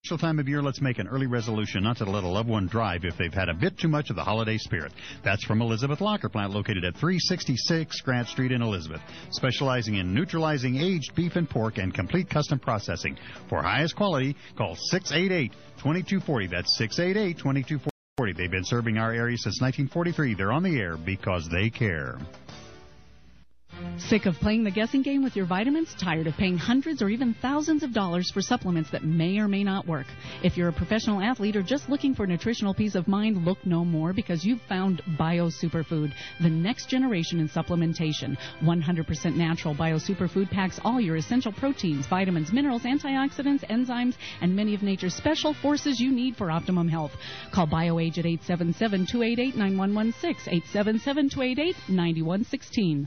Time of year, let's make an early resolution not to let a loved one drive if they've had a bit too much of the holiday spirit. That's from Elizabeth Locker Plant, located at 366 Grant Street in Elizabeth, specializing in neutralizing aged beef and pork and complete custom processing. For highest quality, call 688-2240. That's 688-2240. They've been serving our area since 1943. They're on the air because they care. Sick of playing the guessing game with your vitamins? Tired of paying hundreds or even thousands of dollars for supplements that may or may not work? If you're a professional athlete or just looking for nutritional peace of mind, look no more, because you've found Bio Superfood, the next generation in supplementation. 100% natural Bio Superfood packs all your essential proteins, vitamins, minerals, antioxidants, enzymes, and many of nature's special forces you need for optimum health. Call BioAge at 877-288-9116, 877-288-9116.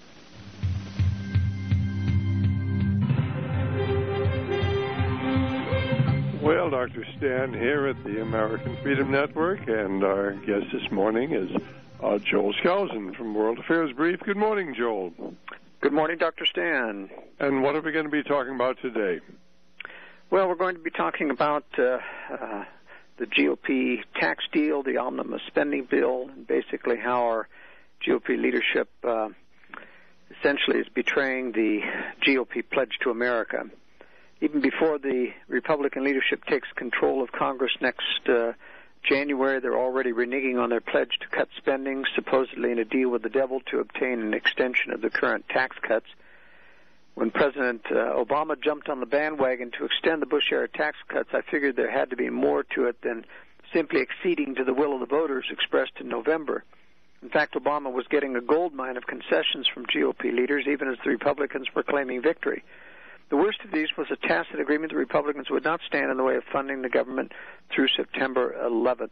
Well, Dr. Stan here at the American Freedom Network, and our guest this morning is Joel Skousen from World Affairs Brief. Good morning, Joel. Good morning, Dr. Stan. And what are we going to be talking about today? Well, we're going to be talking about the GOP tax deal, the omnibus spending bill, and basically how our GOP leadership essentially is betraying the GOP pledge to America. Even before the Republican leadership takes control of Congress next January, they're already reneging on their pledge to cut spending, supposedly in a deal with the devil to obtain an extension of the current tax cuts. When President Obama jumped on the bandwagon to extend the Bush-era tax cuts, I figured there had to be more to it than simply acceding to the will of the voters expressed in November. In fact, Obama was getting a gold mine of concessions from GOP leaders, even as the Republicans were claiming victory. The worst of these was a tacit agreement the Republicans would not stand in the way of funding the government through September of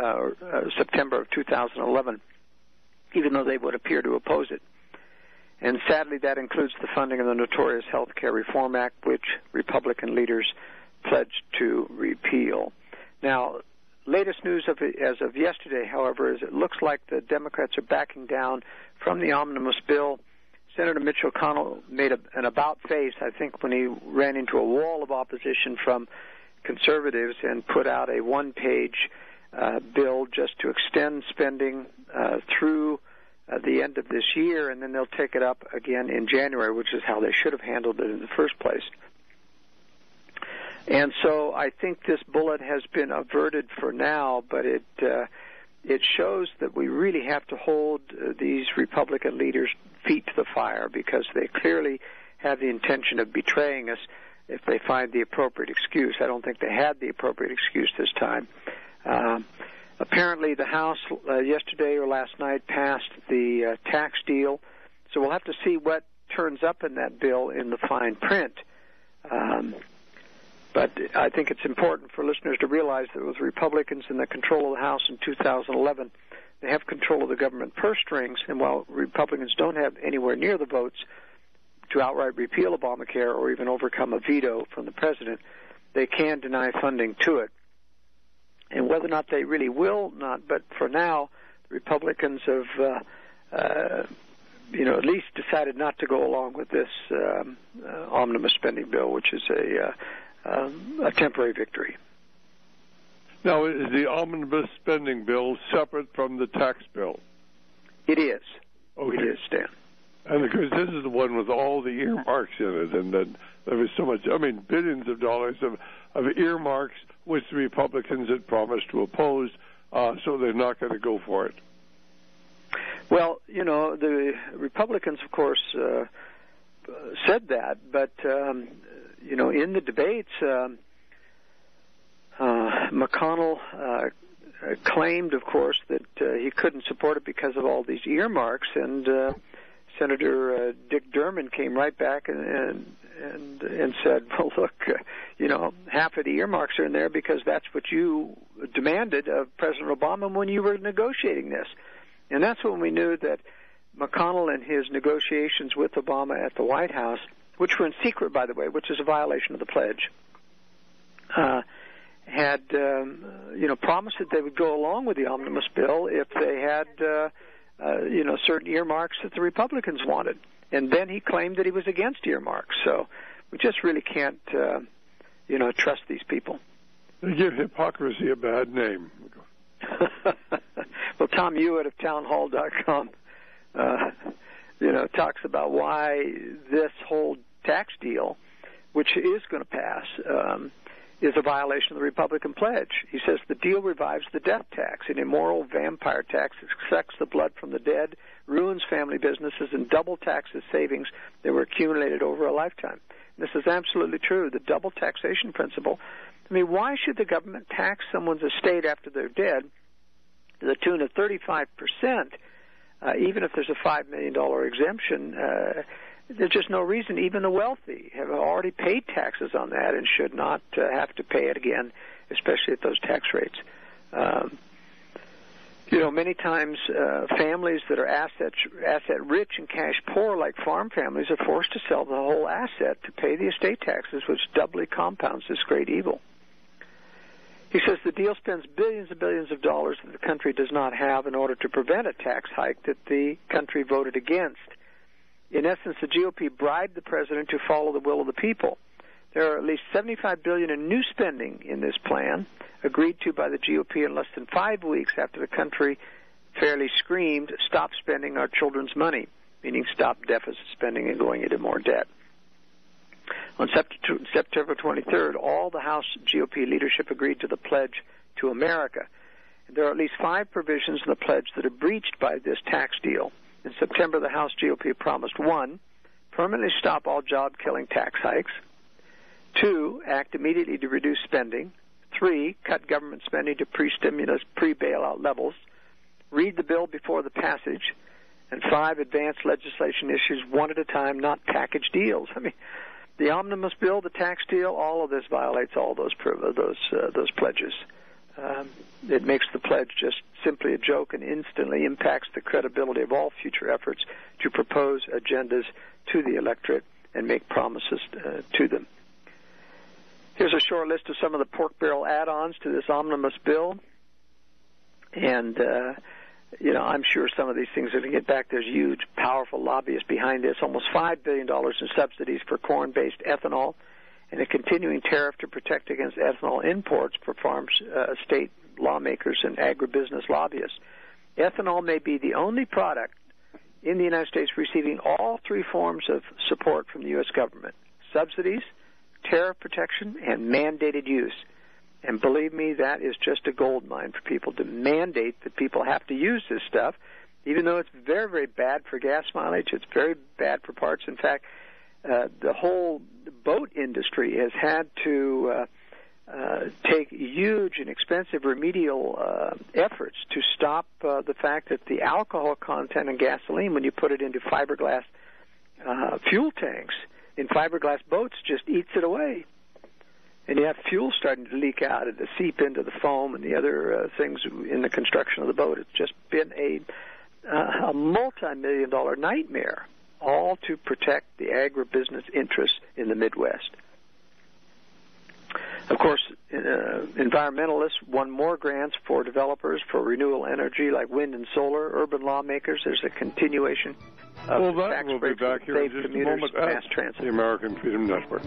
2011, even though they would appear to oppose it. And sadly, that includes the funding of the notorious Health Care Reform Act, which Republican leaders pledged to repeal. Now, latest news as of yesterday, however, is it looks like the Democrats are backing down from the omnibus bill. Senator Mitch McConnell made an about-face, I think, when he ran into a wall of opposition from conservatives and put out a one-page bill just to extend spending through the end of this year, and then they'll take it up again in January, which is how they should have handled it in the first place. And so I think this bullet has been averted for now, but it shows that we really have to hold these Republican leaders' feet to the fire, because they clearly have the intention of betraying us if they find the appropriate excuse. I don't think they had the appropriate excuse this time. Apparently the House yesterday or last night passed the tax deal, so we'll have to see what turns up in that bill in the fine print. But I think it's important for listeners to realize that with Republicans in the control of the House in 2011, they have control of the government purse strings, and while Republicans don't have anywhere near the votes to outright repeal Obamacare or even overcome a veto from the president, they can deny funding to it. And whether or not they really will not, but for now, the Republicans have at least decided not to go along with this omnibus spending bill, which is a temporary victory. Now, is the omnibus spending bill separate from the tax bill? It is. Okay. It is, Stan. And of course, this is the one with all the earmarks in it, and then there was so much, billions of dollars of earmarks, which the Republicans had promised to oppose, so they're not going to go for it. Well, the Republicans, of course, said that, but, in the debates, McConnell claimed, of course, that he couldn't support it because of all these earmarks, and Senator Dick Durbin came right back and said, well, look, half of the earmarks are in there because that's what you demanded of President Obama when you were negotiating this. And that's when we knew that McConnell and his negotiations with Obama at the White House, which were in secret, by the way, which is a violation of the pledge, had promised that they would go along with the omnibus bill if they had certain earmarks that the Republicans wanted. And then he claimed that he was against earmarks. So we just really can't trust these people. They give hypocrisy a bad name. Well, Tom Hewitt of townhall.com, talks about why this whole tax deal, which is going to pass, is a violation of the Republican pledge. He says the deal revives the death tax, an immoral vampire tax that sucks the blood from the dead, ruins family businesses, and double taxes savings that were accumulated over a lifetime. This is absolutely true. The double taxation principle. I mean, why should the government tax someone's estate after they're dead to the tune of 35%, even if there's a $5 million exemption? There's just no reason. Even the wealthy have already paid taxes on that and should not have to pay it again, especially at those tax rates. Many times families that are asset rich and cash poor, like farm families, are forced to sell the whole asset to pay the estate taxes, which doubly compounds this great evil. He says the deal spends billions and billions of dollars that the country does not have in order to prevent a tax hike that the country voted against. In essence, the GOP bribed the president to follow the will of the people. There are at least $75 billion in new spending in this plan, agreed to by the GOP in less than 5 weeks after the country fairly screamed, "Stop spending our children's money," meaning stop deficit spending and going into more debt. On September 23rd, all the House GOP leadership agreed to the Pledge to America. There are at least 5 provisions in the pledge that are breached by this tax deal. In September, the House GOP promised 1, permanently stop all job-killing tax hikes; 2, act immediately to reduce spending; 3, cut government spending to pre-stimulus, pre-bailout levels; read the bill before the passage; and 5, advance legislation issues one at a time, not package deals. I mean, the omnibus bill, the tax deal, all of this violates all those pledges. It makes the pledge just simply a joke and instantly impacts the credibility of all future efforts to propose agendas to the electorate and make promises to them. Here's a short list of some of the pork barrel add-ons to this omnibus bill. And, I'm sure some of these things are going to get back. There's huge, powerful lobbyists behind this. Almost $5 billion in subsidies for corn-based ethanol, and a continuing tariff to protect against ethanol imports for farm state lawmakers and agribusiness lobbyists. Ethanol may be the only product in the United States receiving all 3 forms of support from the U.S. government: subsidies, tariff protection, and mandated use. And believe me, that is just a gold mine for people to mandate that people have to use this stuff, even though it's very, very bad for gas mileage. It's very bad for parts. In fact, the whole boat industry has had to take huge and expensive remedial efforts to stop the fact that the alcohol content in gasoline, when you put it into fiberglass fuel tanks in fiberglass boats, just eats it away. And you have fuel starting to leak out and to seep into the foam and the other things in the construction of the boat. It's just been a multi-million-dollar nightmare, all to protect the agribusiness interests in the Midwest. Of course, environmentalists won more grants for developers for renewable energy like wind and solar. Urban lawmakers, there's a continuation of the tax breaks for safe commuters, mass transit. The American Freedom Network.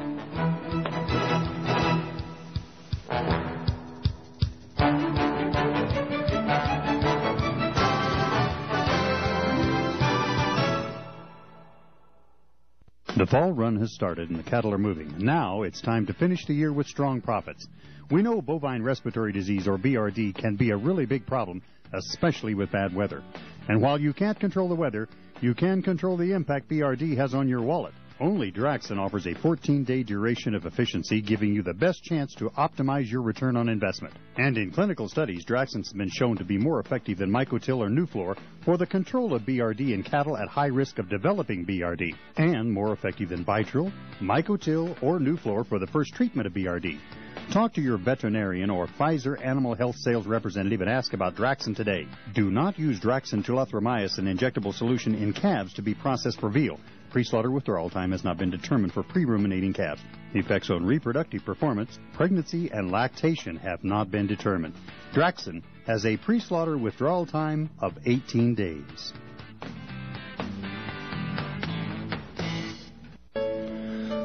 The fall run has started and the cattle are moving. Now it's time to finish the year with strong profits. We know bovine respiratory disease, or BRD, can be a really big problem, especially with bad weather. And while you can't control the weather, you can control the impact BRD has on your wallet. Only Draxxin offers a 14-day duration of efficiency, giving you the best chance to optimize your return on investment. And in clinical studies, Draxxin's been shown to be more effective than Mycotil or Nuflor for the control of BRD in cattle at high risk of developing BRD, and more effective than Bytril, Mycotil, or Nuflor for the first treatment of BRD. Talk to your veterinarian or Pfizer Animal Health Sales representative and ask about Draxxin today. Do not use Draxxin tulathromycin injectable solution in calves to be processed for veal. Pre-slaughter withdrawal time has not been determined for pre-ruminating calves. The effects on reproductive performance, pregnancy, and lactation have not been determined. Draxxin has a pre-slaughter withdrawal time of 18 days.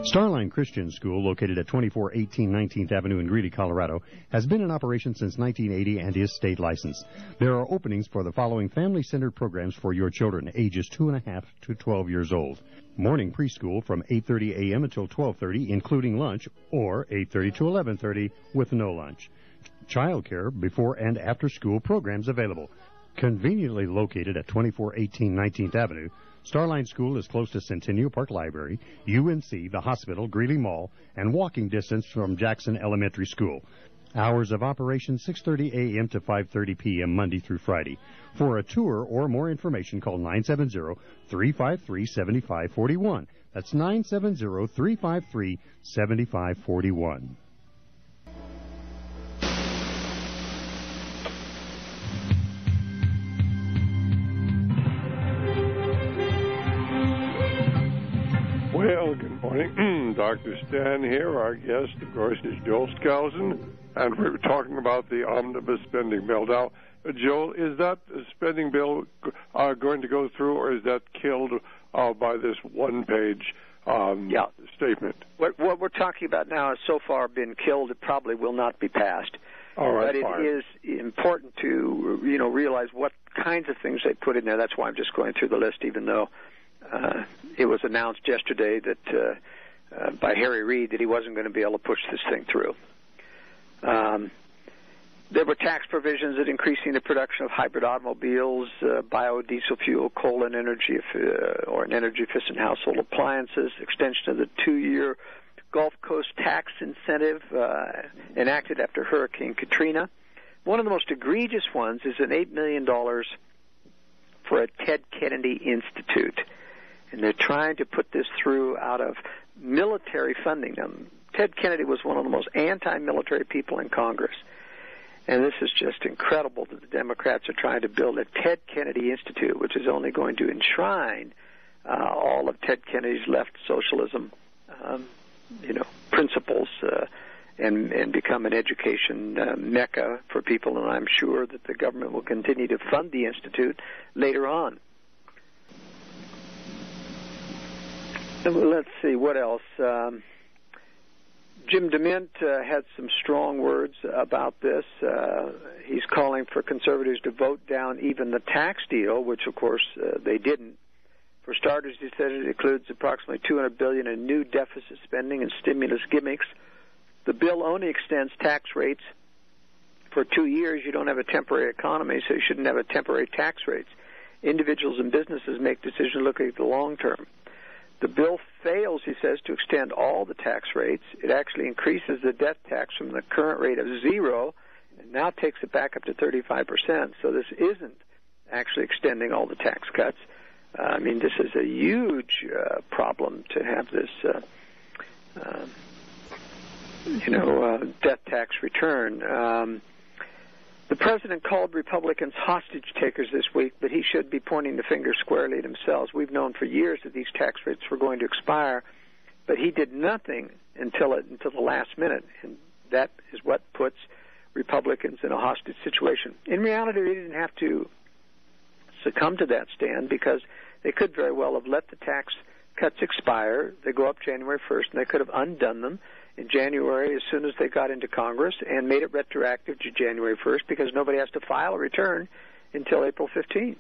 Starline Christian School, located at 2418 19th Avenue in Greeley, Colorado, has been in operation since 1980 and is state licensed. There are openings for the following family-centered programs for your children, ages 2.5 to 12 years old. Morning preschool from 8:30 a.m. until 12:30, including lunch, or 8:30 to 11:30 with no lunch. Child care before and after school programs available. Conveniently located at 2418 19th Avenue, Starline School is close to Centennial Park Library, UNC, the hospital, Greeley Mall, and walking distance from Jackson Elementary School. Hours of operation 6:30 a.m. to 5:30 p.m. Monday through Friday. For a tour or more information, call 970-353-7541. That's 970-353-7541. Well, good morning. Dr. Stan here. Our guest, of course, is Joel Skousen, and we were talking about the omnibus spending bill. Now, Joel, is that spending bill going to go through, or is that killed by this one-page statement? What we're talking about now has so far been killed. It probably will not be passed. All right, but fine. It is important to realize what kinds of things they put in there. That's why I'm just going through the list, even though it was announced yesterday that by Harry Reid that he wasn't going to be able to push this thing through. There were tax provisions that increasing the production of hybrid automobiles, biodiesel fuel, coal and energy or an energy-efficient household appliances, extension of the 2-year Gulf Coast tax incentive enacted after Hurricane Katrina. One of the most egregious ones is an $8 million for a Ted Kennedy Institute. And they're trying to put this through out of military funding. Ted Kennedy was one of the most anti-military people in Congress. And this is just incredible that the Democrats are trying to build a Ted Kennedy Institute, which is only going to enshrine all of Ted Kennedy's left socialism, principles, and become an education mecca for people. And I'm sure that the government will continue to fund the Institute later on. Let's see, what else? Jim DeMint had some strong words about this. He's calling for conservatives to vote down even the tax deal, which, of course, they didn't. For starters, he said it includes approximately $200 billion in new deficit spending and stimulus gimmicks. The bill only extends tax rates for 2 years. You don't have a temporary economy, so you shouldn't have a temporary tax rates. Individuals and businesses make decisions looking at the long term. The bill fails, he says, to extend all the tax rates. It actually increases the death tax from the current rate of 0 and now takes it back up to 35%. So this isn't actually extending all the tax cuts. This is a huge problem to have this, death tax return. The president called Republicans hostage takers this week, but he should be pointing the finger squarely at themselves. We've known for years that these tax rates were going to expire, but he did nothing until the last minute, and that is what puts Republicans in a hostage situation. In reality, they didn't have to succumb to that stand because they could very well have let the tax cuts expire. They go up January 1st, and they could have undone them in January as soon as they got into Congress and made it retroactive to January 1st because nobody has to file a return until April 15th.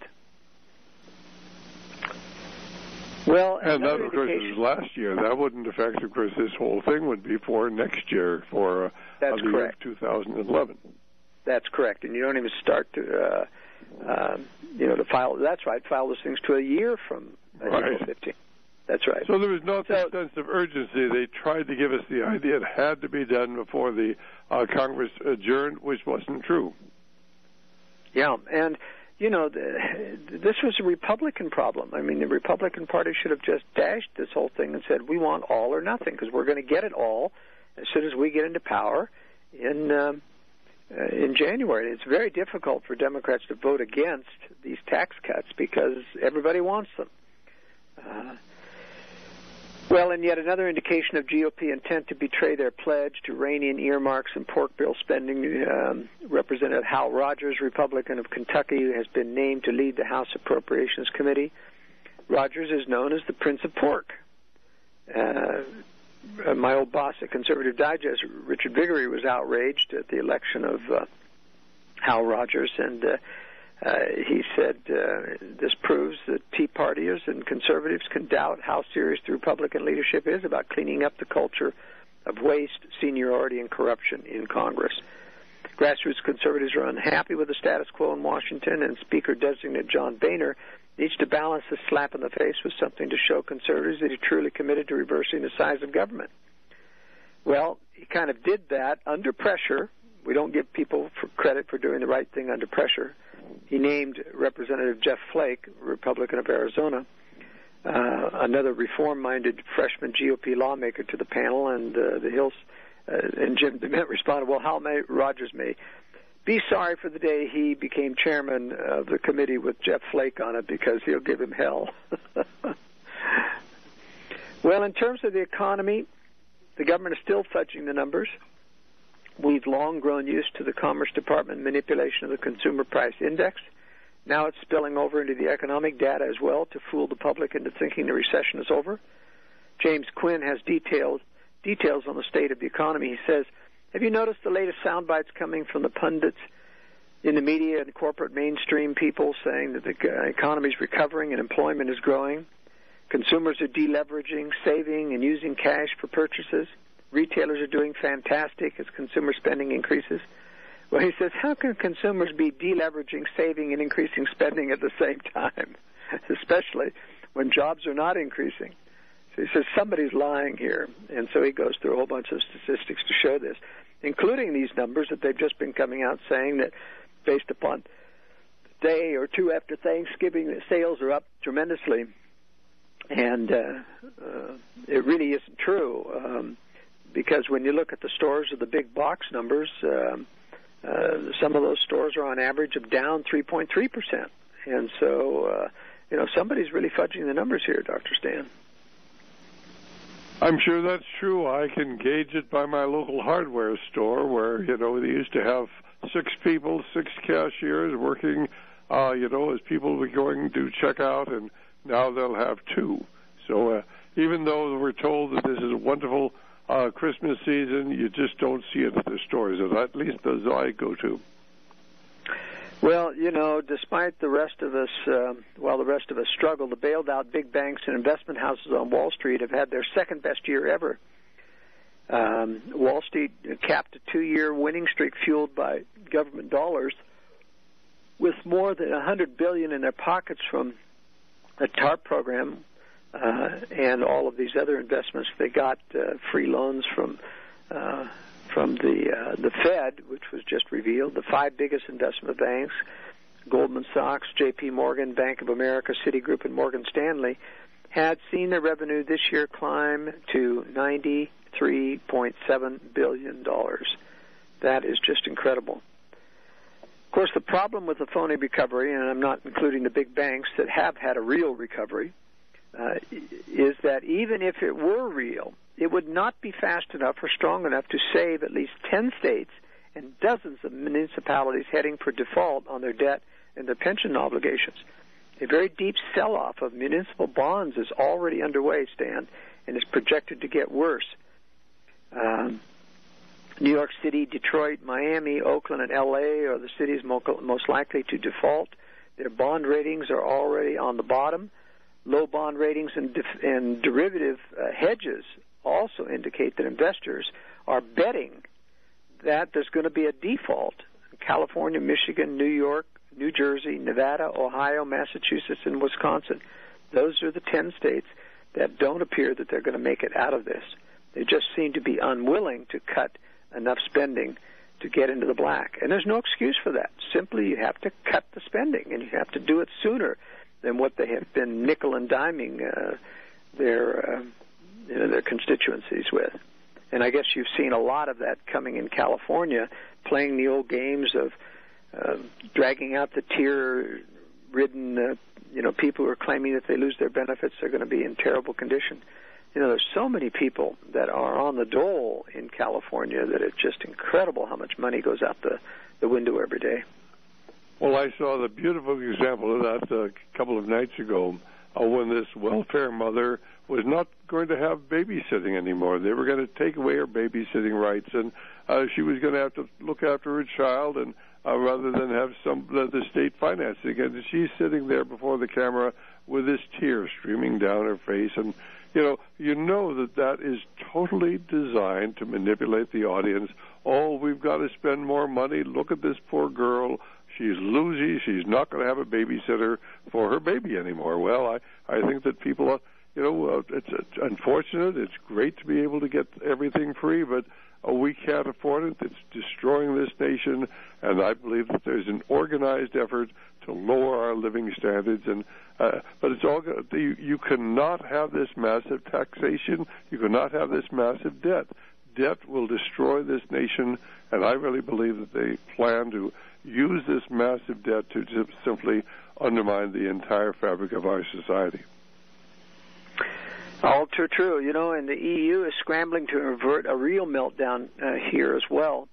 Well, and that, of course, is last year. That wouldn't affect, of course, this whole thing would be for next year, for that's the correct. year 2011. That's correct, and you don't even start to, to file. That's right, file those things to a year from April 15th. That's right. So there was no sense of urgency. They tried to give us the idea it had to be done before the Congress adjourned, which wasn't true. Yeah, and, this was a Republican problem. The Republican Party should have just dashed this whole thing and said, we want all or nothing, because we're going to get it all as soon as we get into power in January. It's very difficult for Democrats to vote against these tax cuts because everybody wants them. Well, and yet another indication of GOP intent to betray their pledge to rein in earmarks and pork bill spending, Representative Hal Rogers, Republican of Kentucky, has been named to lead the House Appropriations Committee. Rogers is known as the Prince of Pork. my old boss at Conservative Digest, Richard Viguerie, was outraged at the election of Hal Rogers, and he said this proves that Tea Partiers and conservatives can doubt how serious the Republican leadership is about cleaning up the culture of waste, seniority, and corruption in Congress. Grassroots conservatives are unhappy with the status quo in Washington, and Speaker-designate John Boehner needs to balance the slap in the face with something to show conservatives that he truly committed to reversing the size of government. Well, he kind of did that under pressure. We don't give people credit for doing the right thing under pressure. He named Representative Jeff Flake, Republican of Arizona, another reform-minded freshman GOP lawmaker, to the panel, and and Jim DeMint responded, well, Hal Rogers may be sorry for the day he became chairman of the committee with Jeff Flake on it, because he'll give him hell. Well, in terms of the economy, the government is still fudging the numbers. We've long grown used to the Commerce Department manipulation of the Consumer Price Index. Now it's spilling over into the economic data as well to fool the public into thinking the recession is over. James Quinn has details on the state of the economy. He says, have you noticed the latest sound bites coming from the pundits in the media and corporate mainstream people saying that the economy is recovering and employment is growing? Consumers are deleveraging, saving, and using cash for purchases. Retailers are doing fantastic as consumer spending increases. Well, he says, how can consumers be deleveraging, saving, and increasing spending at the same time, especially when jobs are not increasing? So he says, somebody's lying here. And so he goes through a whole bunch of statistics to show this, including these numbers that they've just been coming out saying that based upon the day or two after Thanksgiving, the sales are up tremendously. And it really isn't true. Because when you look at the stores of the big box numbers, some of those stores are on average of down 3.3%. And so, somebody's really fudging the numbers here, Dr. Stan. I'm sure that's true. I can gauge it by my local hardware store where, they used to have 6 people, 6 cashiers working, as people were going to check out, and now they'll have 2. So even though we're told that this is a wonderful Christmas season, you just don't see it at the stores, at least those I go to. Well, despite the rest of us, while the rest of us struggle, the bailed-out big banks and investment houses on Wall Street have had their second-best year ever. Wall Street capped a 2-year winning streak fueled by government dollars with more than $100 billion in their pockets from the TARP program, and all of these other investments. They got free loans from the Fed, which was just revealed. The 5 biggest investment banks, Goldman Sachs, J.P. Morgan, Bank of America, Citigroup, and Morgan Stanley, had seen their revenue this year climb to $93.7 billion. That is just incredible. Of course, the problem with the phony recovery, and I'm not including the big banks that have had a real recovery, is that even if it were real, it would not be fast enough or strong enough to save at least 10 states and dozens of municipalities heading for default on their debt and their pension obligations. A very deep sell-off of municipal bonds is already underway, Stan, and is projected to get worse. New York City, Detroit, Miami, Oakland, and L.A. are the cities most likely to default. Their bond ratings are already on the bottom. Low bond ratings and derivative hedges also indicate that investors are betting that there's going to be a default. California, Michigan, New York, New Jersey, Nevada, Ohio, Massachusetts, and Wisconsin. Those are the 10 states that don't appear that they're going to make it out of this. They just seem to be unwilling to cut enough spending to get into the black. And there's no excuse for that. Simply, you have to cut the spending, and you have to do it sooner than what they have been nickel and diming their constituencies with. And I guess you've seen a lot of that coming in California, playing the old games of dragging out the tear-ridden, people who are claiming that they lose their benefits are going to be in terrible condition. There's so many people that are on the dole in California that it's just incredible how much money goes out the window every day. Well, I saw the beautiful example of that a couple of nights ago. when this welfare mother was not going to have babysitting anymore. They were going to take away her babysitting rights, and she was going to have to look after her child, and rather than have the state financing. And she's sitting there before the camera with this tear streaming down her face, and you know that is totally designed to manipulate the audience. Oh, we've got to spend more money. Look at this poor girl. She's lousy. She's not going to have a babysitter for her baby anymore. Well, I think that people, it's unfortunate. It's great to be able to get everything free, but we can't afford it. It's destroying this nation, and I believe that there's an organized effort to lower our living standards. And but it's all you cannot have this massive taxation. You cannot have this massive debt. Debt will destroy this nation, and I really believe that they plan to use this massive debt to just simply undermine the entire fabric of our society. All too true. And the EU is scrambling to avert a real meltdown here as well.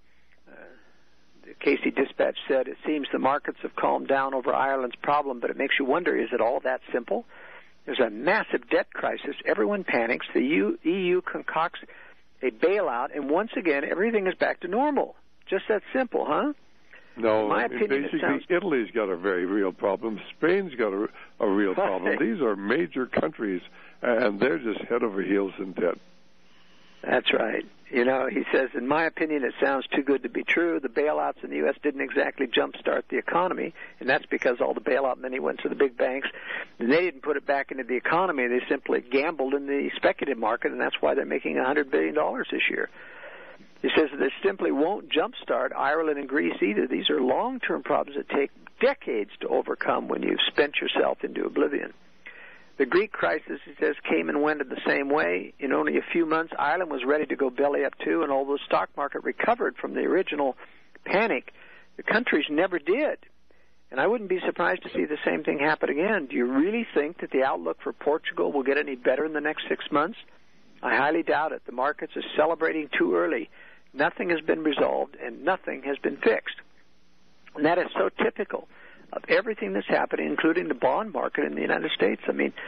The Casey Dispatch said, it seems the markets have calmed down over Ireland's problem, but it makes you wonder, is it all that simple? There's a massive debt crisis. Everyone panics. The EU concocts a bailout, and once again, everything is back to normal. Just that simple, huh? No, in my opinion, basically, Italy's got a very real problem. Spain's got a real problem. These are major countries, and they're just head over heels in debt. That's right. He says, in my opinion, it sounds too good to be true. The bailouts in the U.S. didn't exactly jumpstart the economy, and that's because all the bailout money went to the big banks. And they didn't put it back into the economy. They simply gambled in the speculative market, and that's why they're making $100 billion this year. He says that they simply won't jumpstart Ireland and Greece either. These are long-term problems that take decades to overcome when you've spent yourself into oblivion. The Greek crisis, he says, came and went in the same way. In only a few months, Ireland was ready to go belly up too, and although the stock market recovered from the original panic, the countries never did. And I wouldn't be surprised to see the same thing happen again. Do you really think that the outlook for Portugal will get any better in the next 6 months? I highly doubt it. The markets are celebrating too early. Nothing has been resolved, and nothing has been fixed. And that is so typical of everything that's happening, including the bond market in the United States. I mean,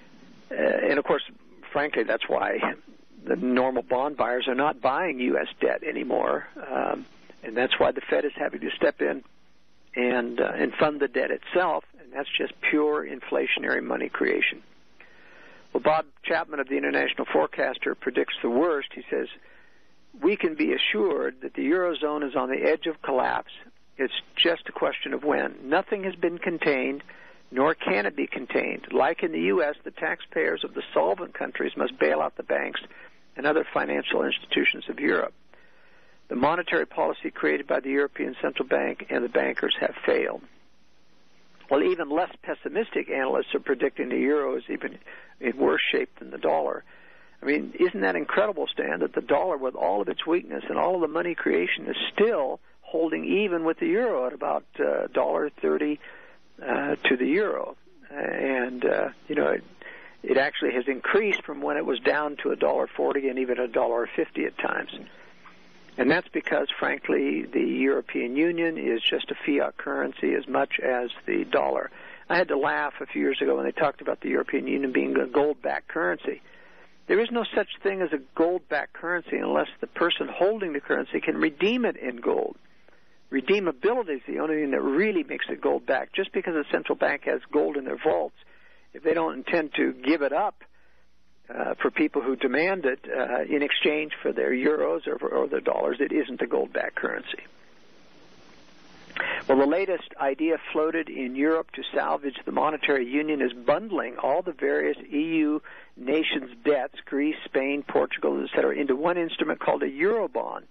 and of course, frankly, that's why the normal bond buyers are not buying U.S. debt anymore, and that's why the Fed is having to step in and fund the debt itself, and that's just pure inflationary money creation. Well, Bob Chapman of the International Forecaster predicts the worst. He says, we can be assured that the Eurozone is on the edge of collapse. It's just a question of when. Nothing has been contained, nor can it be contained. Like in the U.S., the taxpayers of the solvent countries must bail out the banks and other financial institutions of Europe. The monetary policy created by the European Central Bank and the bankers have failed. Well, even less pessimistic analysts are predicting the euro is even in worse shape than the dollar. I mean, isn't that incredible, Stan, that the dollar, with all of its weakness and all of the money creation, is still holding even with the euro at about $1.30 to the euro. And, it actually has increased from when it was down to $1.40 and even $1.50 at times. And that's because, frankly, the European Union is just a fiat currency as much as the dollar. I had to laugh a few years ago when they talked about the European Union being a gold-backed currency. There is no such thing as a gold-backed currency unless the person holding the currency can redeem it in gold. Redeemability is the only thing that really makes it gold-backed. Just because a central bank has gold in their vaults, if they don't intend to give it up for people who demand it in exchange for their euros or their dollars, it isn't a gold-backed currency. Well, the latest idea floated in Europe to salvage the monetary union is bundling all the various EU nations' debts, Greece, Spain, Portugal, etc., into one instrument called a Eurobond.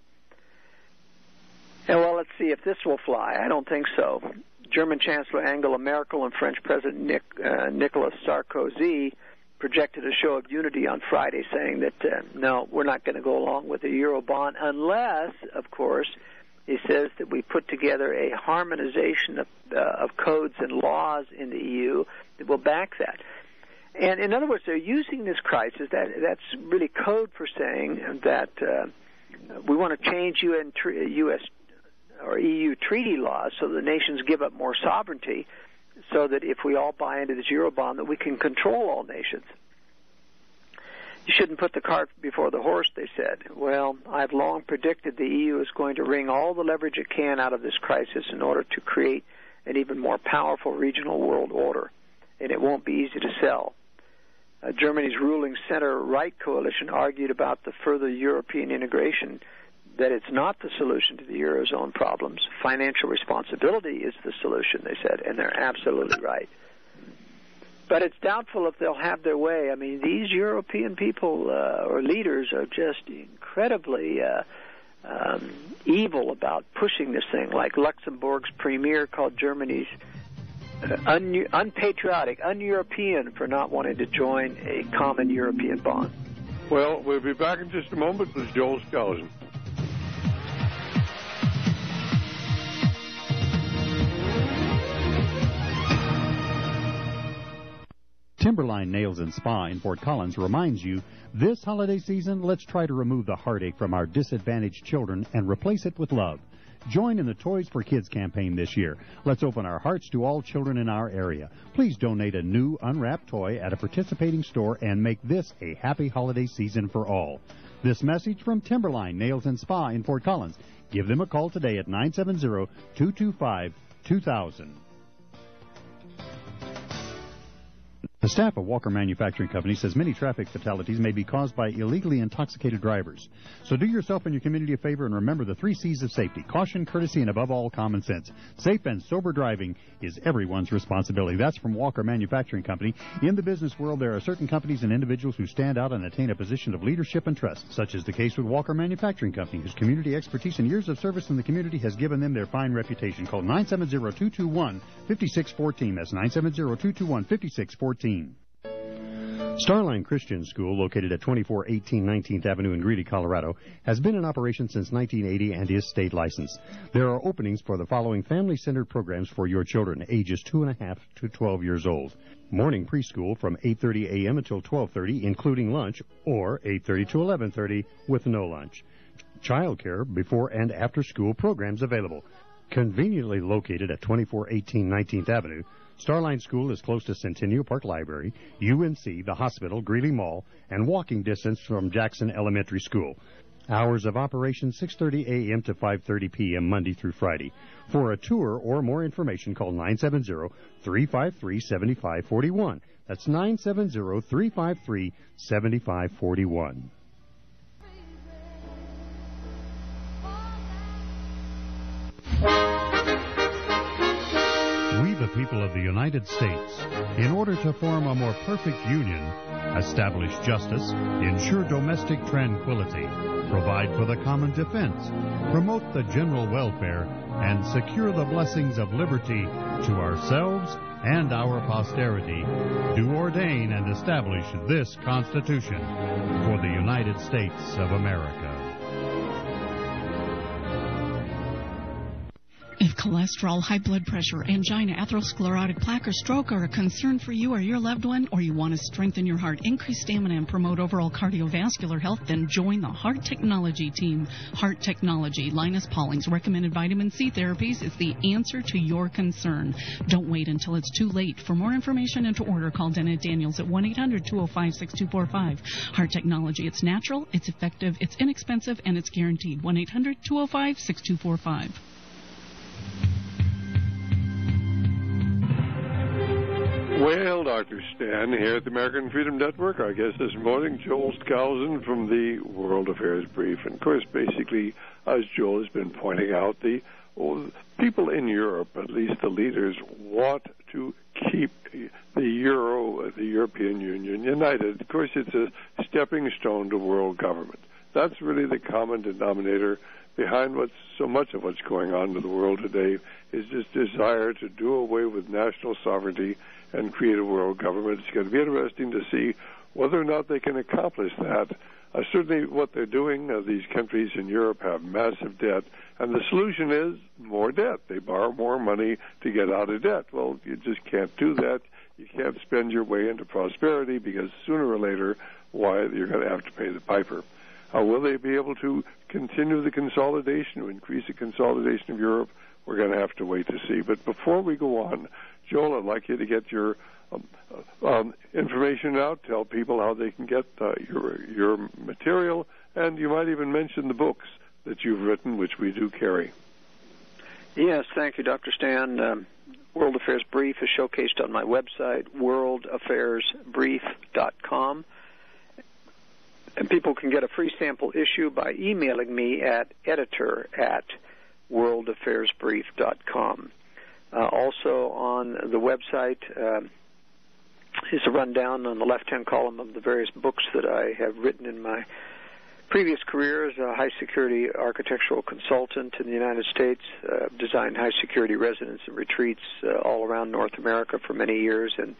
And, well, let's see if this will fly. I don't think so. German Chancellor Angela Merkel and French President Nicolas Sarkozy projected a show of unity on Friday, saying that, no, we're not going to go along with the Eurobond unless, of course, he says that we put together a harmonization of codes and laws in the EU that will back that. And in other words, they're using this crisis, that's really code for saying that we want to change U.S. or EU treaty laws so the nations give up more sovereignty so that if we all buy into this Eurobond, that we can control all nations. You shouldn't put the cart before the horse, they said. Well, I've long predicted the EU is going to wring all the leverage it can out of this crisis in order to create an even more powerful regional world order, and it won't be easy to sell. Germany's ruling center-right coalition argued about the further European integration, that it's not the solution to the Eurozone problems. Financial responsibility is the solution, they said, and they're absolutely right. But it's doubtful if they'll have their way. I mean, these European people or leaders are just incredibly evil about pushing this thing, like Luxembourg's premier called Germany's unpatriotic, un-European for not wanting to join a common European bond. Well, we'll be back in just a moment with Joel Skousen. Timberline Nails and Spa in Fort Collins reminds you, this holiday season, let's try to remove the heartache from our disadvantaged children and replace it with love. Join in the Toys for Kids campaign this year. Let's open our hearts to all children in our area. Please donate a new unwrapped toy at a participating store and make this a happy holiday season for all. This message from Timberline Nails and Spa in Fort Collins. Give them a call today at 970-225-2000. The staff of Walker Manufacturing Company says many traffic fatalities may be caused by illegally intoxicated drivers. So do yourself and your community a favor and remember the 3 C's of safety: caution, courtesy, and above all, common sense. Safe and sober driving is everyone's responsibility. That's from Walker Manufacturing Company. In the business world, there are certain companies and individuals who stand out and attain a position of leadership and trust, such is the case with Walker Manufacturing Company, whose community expertise and years of service in the community has given them their fine reputation. Call 970-221-5614. That's 970-221-5614. Starline Christian School, located at 2418 19th Avenue in Greeley, Colorado, has been in operation since 1980 and is state licensed. There are openings for the following family-centered programs for your children, ages 2.5 to 12 years old. Morning preschool from 8:30 a.m. until 12:30, including lunch, or 8:30 to 11:30 with no lunch. Childcare before and after school programs available. Conveniently located at 2418 19th Avenue, Starline School is close to Centennial Park Library, UNC, the hospital, Greeley Mall, and walking distance from Jackson Elementary School. Hours of operation 6:30 a.m. to 5:30 p.m. Monday through Friday. For a tour or more information, call 970-353-7541. That's 970-353-7541. We, the people of the United States, in order to form a more perfect union, establish justice, ensure domestic tranquility, provide for the common defense, promote the general welfare, and secure the blessings of liberty to ourselves and our posterity, do ordain and establish this Constitution for the United States of America. If cholesterol, high blood pressure, angina, atherosclerotic plaque, or stroke are a concern for you or your loved one, or you want to strengthen your heart, increase stamina, and promote overall cardiovascular health, then join the Heart Technology team. Heart Technology, Linus Pauling's recommended vitamin C therapies is the answer to your concern. Don't wait until it's too late. For more information and to order, call Dennett Daniels at 1-800-205-6245. Heart Technology, it's natural, it's effective, it's inexpensive, and it's guaranteed. 1-800-205-6245. Well, Dr. Stan here at the American Freedom Network. Our guest this morning, Joel Skousen from the World Affairs Brief. And, of course, basically, as Joel has been pointing out, the people in Europe, at least the leaders, want to keep the European Union united. Of course, it's a stepping stone to world government. That's really the common denominator behind so much of what's going on in the world today, is this desire to do away with national sovereignty and create a world government. It's going to be interesting to see whether or not they can accomplish that. Certainly what they're doing, these countries in Europe have massive debt, and the solution is more debt. They borrow more money to get out of debt. Well, you just can't do that. You can't spend your way into prosperity, because sooner or later, you're going to have to pay the piper. Will they be able to continue the consolidation, to increase the consolidation of Europe? We're going to have to wait to see. But before we go on, Joel, I'd like you to get your information out. Tell people how they can get your material, and you might even mention the books that you've written, which we do carry. Yes, thank you, Dr. Stan. World Affairs Brief is showcased on my website, worldaffairsbrief.com. And people can get a free sample issue by emailing me at editor@worldaffairsbrief.com. Also on the website is a rundown on the left-hand column of the various books that I have written in my previous career as a high-security architectural consultant in the United States. Designed high-security residence and retreats all around North America for many years, and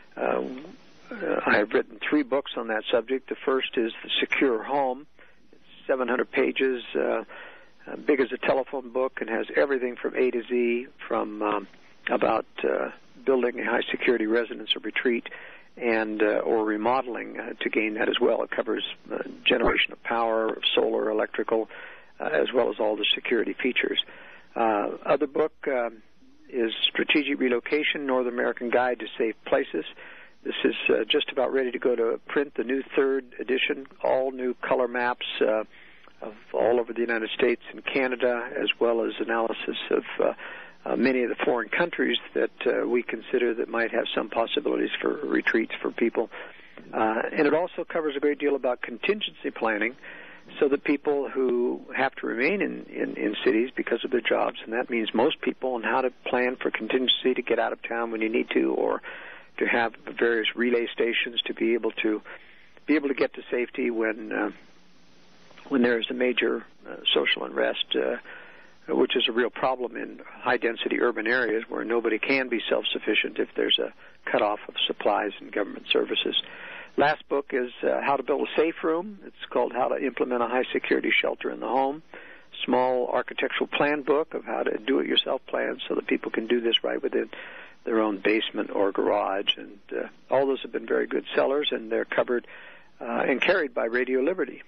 I have written 3 books on that subject. The first is The Secure Home. It's 700 pages, big as a telephone book, and has everything from A to Z, from about building a high-security residence or retreat and or remodeling to gain that as well. It covers generation of power, solar, electrical, as well as all the security features. Other book is Strategic Relocation, North American Guide to Safe Places. This is just about ready to go to print, the new 3rd edition, all new color maps of all over the United States and Canada, as well as analysis of many of the foreign countries that we consider that might have some possibilities for retreats for people. And it also covers a great deal about contingency planning, so that people who have to remain in cities because of their jobs, and that means most people, and how to plan for contingency to get out of town when you need to, or to have various relay stations to be able to get to safety when there is a major social unrest, which is a real problem in high-density urban areas where nobody can be self-sufficient if there's a cutoff of supplies and government services. Last book is How to Build a Safe Room. It's called How to Implement a High-Security Shelter in the Home. Small architectural plan book of how to do-it-yourself plans so that people can do this right within their own basement or garage. And all those have been very good sellers, and they're covered and carried by Radio Liberty.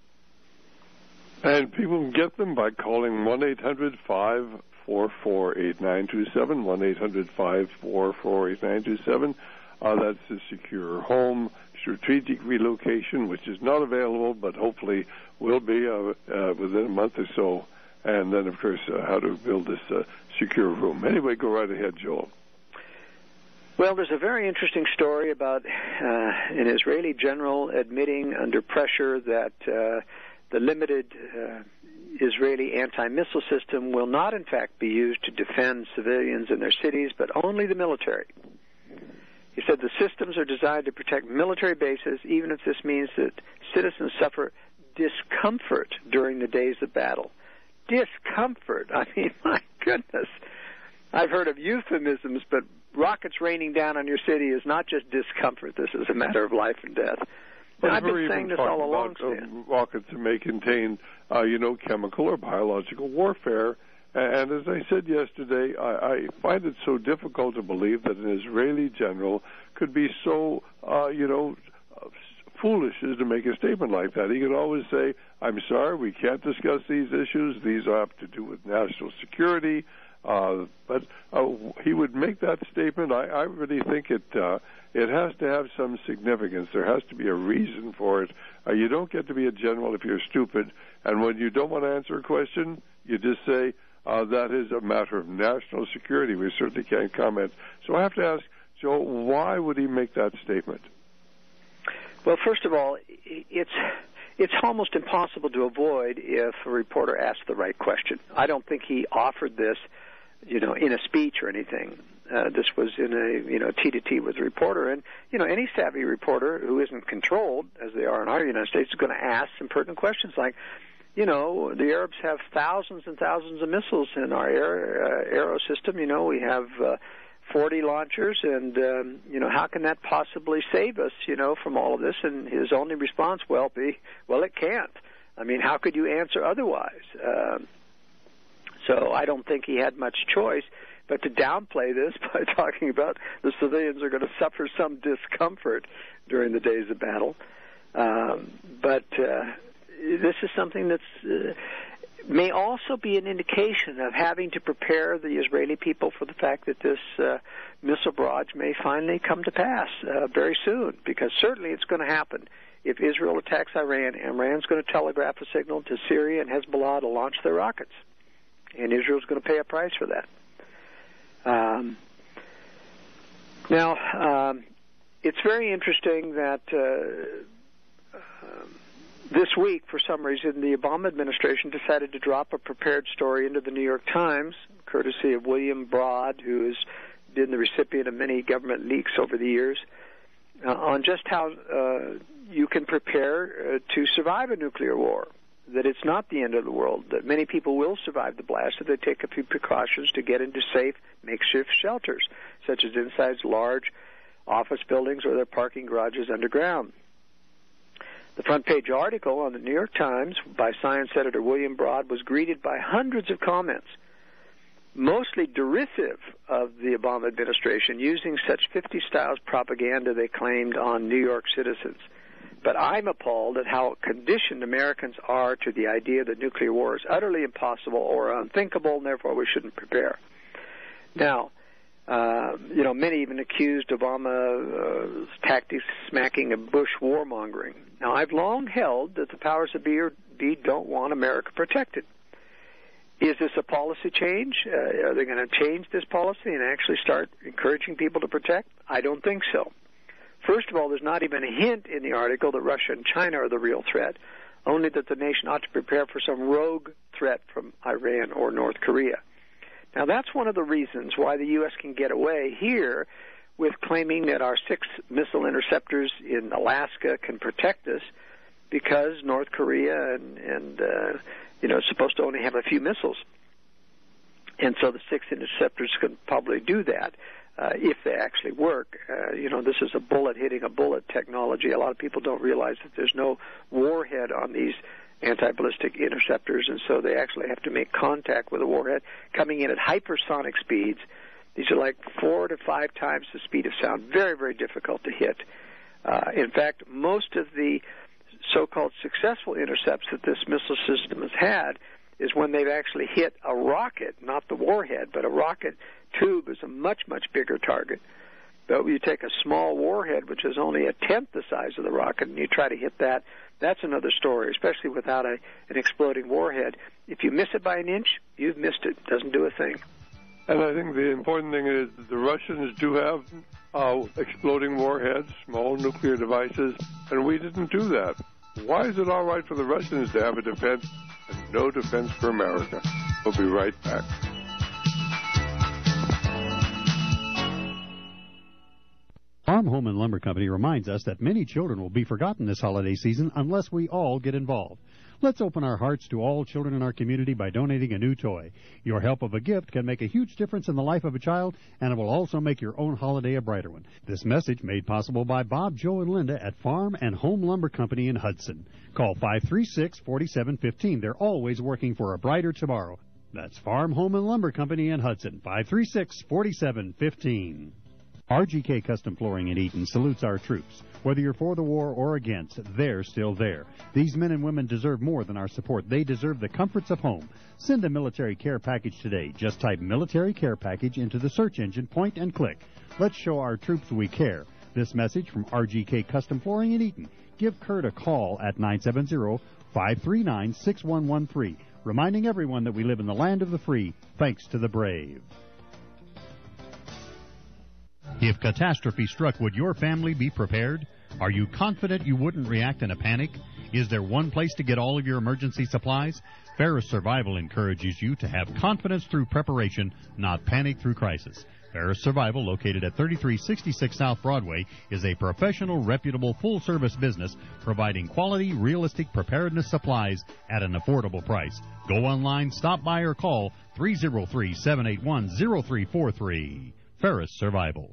And people can get them by calling 1-800-544-8927, 1-800-544-8927. That's the Secure Home Strategic Relocation, which is not available, but hopefully will be within a month or so. And then, of course, how to build this secure room. Anyway, go right ahead, Joel. Well, there's a very interesting story about an Israeli general admitting under pressure that the limited Israeli anti-missile system will not, in fact, be used to defend civilians in their cities, but only the military. He said the systems are designed to protect military bases, even if this means that citizens suffer discomfort during the days of battle. Discomfort. I mean, my goodness. I've heard of euphemisms, but rockets raining down on your city is not just discomfort. This is a matter of life and death. Well, I've been saying this all along, Stan. Rockets may contain, chemical or biological warfare. And as I said yesterday, I find it so difficult to believe that an Israeli general could be so, foolish as to make a statement like that. He could always say, I'm sorry, we can't discuss these issues. These have to do with national security. But he would make that statement. I really think it has to have some significance. There has to be a reason for it. You don't get to be a general if you're stupid. And when you don't want to answer a question, you just say, that is a matter of national security. We certainly can't comment. So I have to ask, Joe, why would he make that statement? Well, first of all, it's almost impossible to avoid if a reporter asks the right question. I don't think he offered this, in a speech or anything. This was in a T-to-T with a reporter. And, any savvy reporter who isn't controlled, as they are in our United States, is going to ask some pertinent questions like, the Arabs have thousands and thousands of missiles in our aero system. We have 40 launchers, and, how can that possibly save us, from all of this? And his only response will be, well, it can't. I mean, how could you answer otherwise? So I don't think he had much choice but to downplay this by talking about the civilians are going to suffer some discomfort during the days of battle. But this is something that's may also be an indication of having to prepare the Israeli people for the fact that this missile barrage may finally come to pass very soon, because certainly it's going to happen. If Israel attacks Iran, Iran's going to telegraph a signal to Syria and Hezbollah to launch their rockets, and Israel's going to pay a price for that. Now, it's very interesting that this week, for some reason, the Obama administration decided to drop a prepared story into the New York Times, courtesy of William Broad, who has been the recipient of many government leaks over the years, on just how you can prepare to survive a nuclear war, that it's not the end of the world, that many people will survive the blast if they take a few precautions to get into safe makeshift shelters, such as inside large office buildings or their parking garages underground. The front page article on the New York Times by Science editor William Broad was greeted by hundreds of comments, mostly derisive of the Obama administration, using such 50 styles propaganda they claimed on New York citizens. But I'm appalled at how conditioned Americans are to the idea that nuclear war is utterly impossible or unthinkable, and therefore we shouldn't prepare. Now, many even accused Obama's tactics smacking of Bush warmongering. Now, I've long held that the powers that be don't want America protected. Is this a policy change? Are they going to change this policy and actually start encouraging people to protect? I don't think so. First of all, there's not even a hint in the article that Russia and China are the real threat, only that the nation ought to prepare for some rogue threat from Iran or North Korea. Now, that's one of the reasons why the U.S. can get away here with claiming that our 6 missile interceptors in Alaska can protect us, because North Korea and is supposed to only have a few missiles. And so the 6 interceptors can probably do that if they actually work. This is a bullet hitting a bullet technology. A lot of people don't realize that there's no warhead on these anti-ballistic interceptors, and so they actually have to make contact with a warhead coming in at hypersonic speeds. These are like 4 to 5 times the speed of sound. Very, very difficult to hit. In fact, most of the so-called successful intercepts that this missile system has had is when they've actually hit a rocket, not the warhead, but a rocket tube is a much, much bigger target. But when you take a small warhead, which is only a tenth the size of the rocket, and you try to hit that, that's another story, especially without an exploding warhead. If you miss it by an inch, you've missed it. It doesn't do a thing. And I think the important thing is that the Russians do have exploding warheads, small nuclear devices, and we didn't do that. Why is it all right for the Russians to have a defense and no defense for America? We'll be right back. Farm Home and Lumber Company reminds us that many children will be forgotten this holiday season unless we all get involved. Let's open our hearts to all children in our community by donating a new toy. Your help of a gift can make a huge difference in the life of a child, and it will also make your own holiday a brighter one. This message made possible by Bob, Joe, and Linda at Farm and Home Lumber Company in Hudson. Call 536-4715. They're always working for a brighter tomorrow. That's Farm, Home, and Lumber Company in Hudson, 536-4715. RGK Custom Flooring in Eaton salutes our troops. Whether you're for the war or against, they're still there. These men and women deserve more than our support. They deserve the comforts of home. Send a military care package today. Just type military care package into the search engine, point and click. Let's show our troops we care. This message from RGK Custom Flooring in Eaton. Give Kurt a call at 970-539-6113. Reminding everyone that we live in the land of the free, thanks to the brave. If catastrophe struck, would your family be prepared? Are you confident you wouldn't react in a panic? Is there one place to get all of your emergency supplies? Ferris Survival encourages you to have confidence through preparation, not panic through crisis. Ferris Survival, located at 3366 South Broadway, is a professional, reputable, full-service business providing quality, realistic preparedness supplies at an affordable price. Go online, stop by, or call 303-781-0343. Ferris Survival.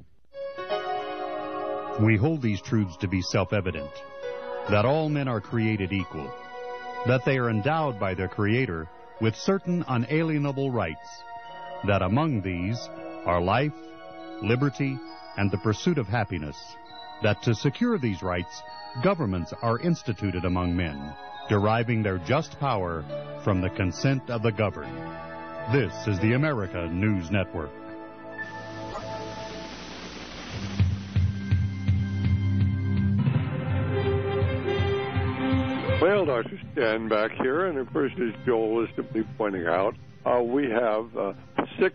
We hold these truths to be self-evident, that all men are created equal, that they are endowed by their Creator with certain unalienable rights, that among these are life, liberty, and the pursuit of happiness, that to secure these rights, governments are instituted among men, deriving their just power from the consent of the governed. This is the America News Network. Well, Dr. Stan back here, and of course, as Joel was simply pointing out, we have 6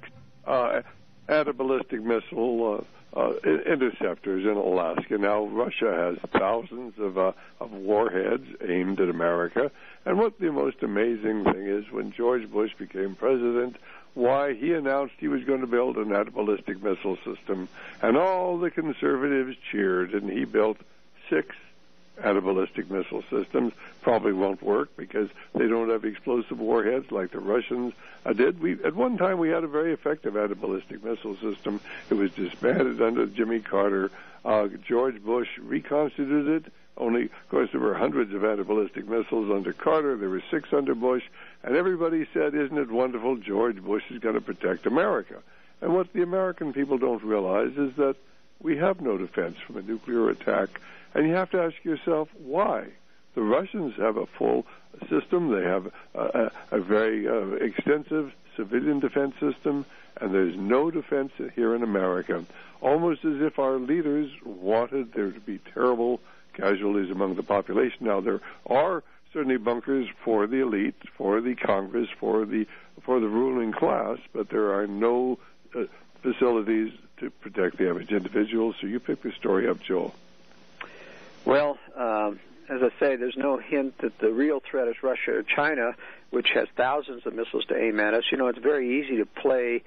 anti-ballistic missile interceptors in Alaska. Now, Russia has thousands of warheads aimed at America. And what the most amazing thing is, when George Bush became president, why he announced he was going to build an anti-ballistic missile system, and all the conservatives cheered, and he built 6 anti-ballistic missile systems. Probably won't work because they don't have explosive warheads like the Russians did. At one time, we had a very effective anti-ballistic missile system. It was disbanded under Jimmy Carter. George Bush reconstituted it. Only, of course, there were hundreds of anti-ballistic missiles under Carter. There were 6 under Bush. And everybody said, isn't it wonderful, George Bush is going to protect America. And what the American people don't realize is that we have no defense from a nuclear attack. And you have to ask yourself, why? The Russians have a full system. They have a very extensive civilian defense system, and there's no defense here in America, almost as if our leaders wanted there to be terrible casualties among the population. Now, there are certainly bunkers for the elite, for the Congress, for the ruling class, but there are no facilities to protect the average individual. So you pick the story up, Joel. Well, as I say, there's no hint that the real threat is Russia or China, which has thousands of missiles to aim at us. You know, it's very easy to play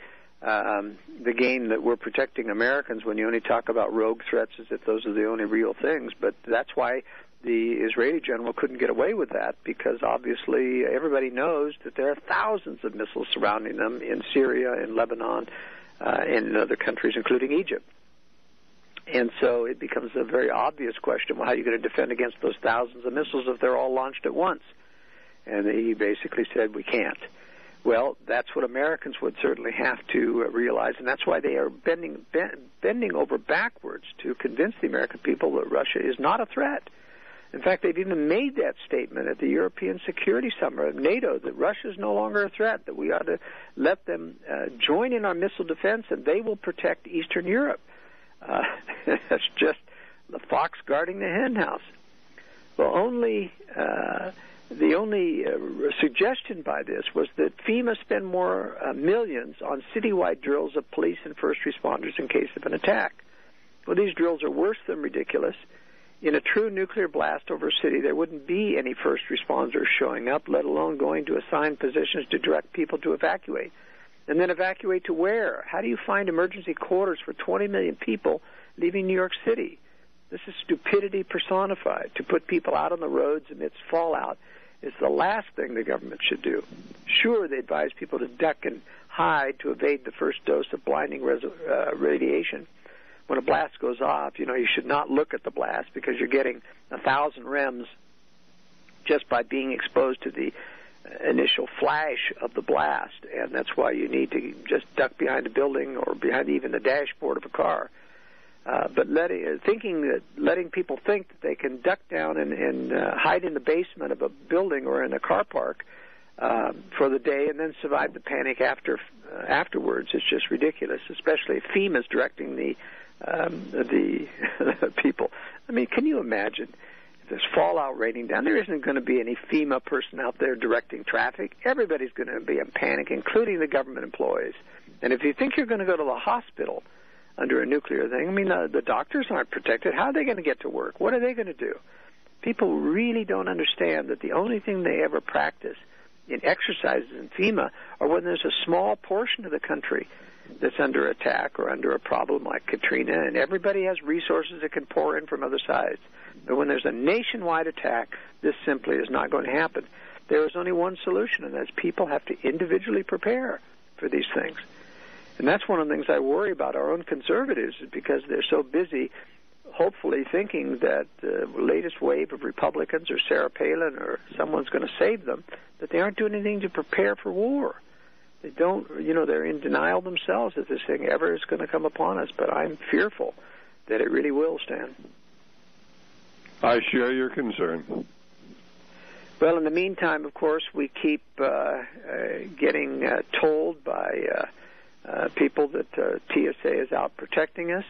the game that we're protecting Americans when you only talk about rogue threats as if those are the only real things. But that's why the Israeli general couldn't get away with that, because obviously everybody knows that there are thousands of missiles surrounding them in Syria, in Lebanon, and in other countries, including Egypt. And so it becomes a very obvious question, well, how are you going to defend against those thousands of missiles if they're all launched at once? And he basically said, we can't. Well, that's what Americans would certainly have to realize, and that's why they are bending over backwards to convince the American people that Russia is not a threat. In fact, they've even made that statement at the European Security Summit of NATO, that Russia is no longer a threat, that we ought to let them join in our missile defense, and they will protect Eastern Europe. That's just the fox guarding the hen house. Well, the only suggestion by this was that FEMA spend more millions on citywide drills of police and first responders in case of an attack. Well, these drills are worse than ridiculous. In a true nuclear blast over a city, there wouldn't be any first responders showing up, let alone going to assigned positions to direct people to evacuate. And then evacuate to where? How do you find emergency quarters for 20 million people leaving New York City? This is stupidity personified. To put people out on the roads amidst fallout is the last thing the government should do. Sure, they advise people to duck and hide to evade the first dose of blinding radiation. When a blast goes off, you know, you should not look at the blast because you're getting 1,000 REMs just by being exposed to the initial flash of the blast, and that's why you need to just duck behind a building or behind even the dashboard of a car. But letting people think that they can duck down and hide in the basement of a building or in a car park for the day and then survive the panic afterwards is just ridiculous, especially if FEMA is directing the people. I mean, can you imagine? There's fallout raining down. There isn't going to be any FEMA person out there directing traffic. Everybody's going to be in panic, including the government employees. And if you think you're going to go to the hospital under a nuclear thing, I mean, the doctors aren't protected. How are they going to get to work? What are they going to do? People really don't understand that the only thing they ever practice in exercises in FEMA are when there's a small portion of the country that's under attack or under a problem like Katrina, and everybody has resources that can pour in from other sides. But when there's a nationwide attack, this simply is not going to happen. There is only one solution, and that's people have to individually prepare for these things. And that's one of the things I worry about our own conservatives, is because they're so busy hopefully thinking that the latest wave of Republicans or Sarah Palin or someone's going to save them, that they aren't doing anything to prepare for war. They don't, they're in denial themselves that this thing ever is going to come upon us, but I'm fearful that it really will, Stan. I share your concern. Well, in the meantime, of course, we keep getting told by people that TSA is out protecting us.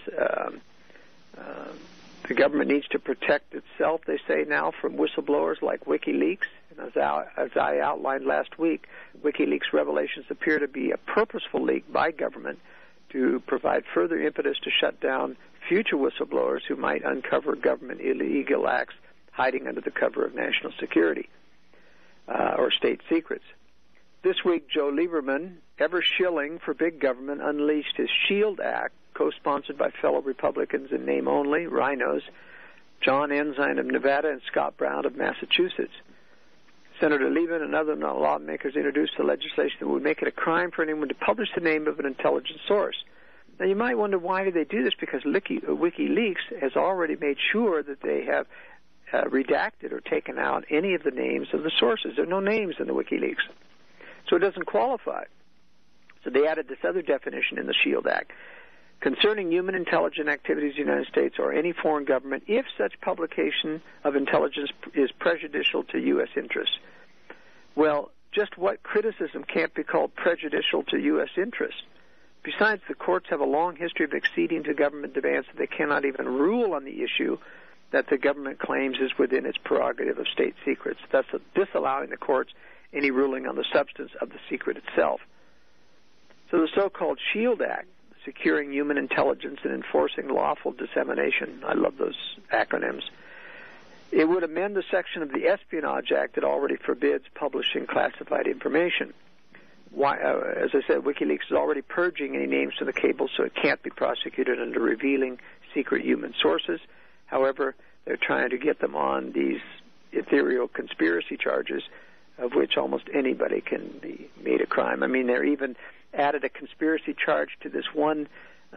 The government needs to protect itself, they say now, from whistleblowers like WikiLeaks. And as I outlined last week, WikiLeaks revelations appear to be a purposeful leak by government to provide further impetus to shut down future whistleblowers who might uncover government illegal acts hiding under the cover of national security or state secrets. This week, Joe Lieberman, ever shilling for big government, unleashed his SHIELD Act, co-sponsored by fellow Republicans in name only, rhinos, John Ensign of Nevada and Scott Brown of Massachusetts. Senator Lieberman and other lawmakers introduced the legislation that would make it a crime for anyone to publish the name of an intelligence source. Now, you might wonder, why do they do this? Because WikiLeaks has already made sure that they have redacted or taken out any of the names of the sources. There are no names in the WikiLeaks. So it doesn't qualify. So they added this other definition in the SHIELD Act. Concerning human intelligence activities in the United States or any foreign government, if such publication of intelligence is prejudicial to U.S. interests. Well, just what criticism can't be called prejudicial to U.S. interests? Besides, the courts have a long history of acceding to government demands that they cannot even rule on the issue that the government claims is within its prerogative of state secrets, thus disallowing the courts any ruling on the substance of the secret itself. So the so-called SHIELD Act, Securing Human Intelligence and Enforcing Lawful Dissemination, I love those acronyms, it would amend the section of the Espionage Act that already forbids publishing classified information. Why, as I said, WikiLeaks is already purging any names from the cable, so it can't be prosecuted under revealing secret human sources. However, they're trying to get them on these ethereal conspiracy charges, of which almost anybody can be made a crime. I mean, they're even added a conspiracy charge to this one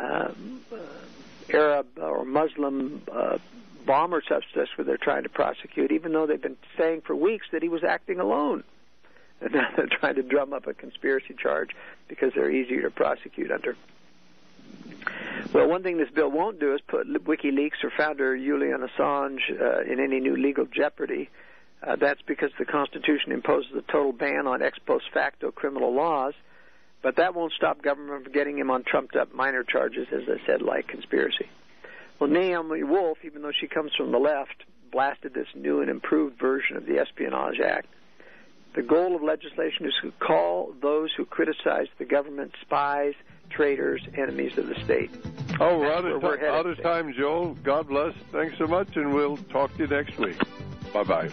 Arab or Muslim bomber suspect where they're trying to prosecute, even though they've been saying for weeks that he was acting alone. And now they're trying to drum up a conspiracy charge because they're easier to prosecute under. Well, one thing this bill won't do is put WikiLeaks or founder Julian Assange in any new legal jeopardy. That's because the Constitution imposes a total ban on ex post facto criminal laws, but that won't stop government from getting him on trumped-up minor charges, as I said, like conspiracy. Well, Naomi Wolf, even though she comes from the left, blasted this new and improved version of the Espionage Act. The goal of legislation is to call those who criticize the government spies, traitors, enemies of the state. Oh, we're out of time, Joe. God bless. Thanks so much, and we'll talk to you next week. Bye-bye.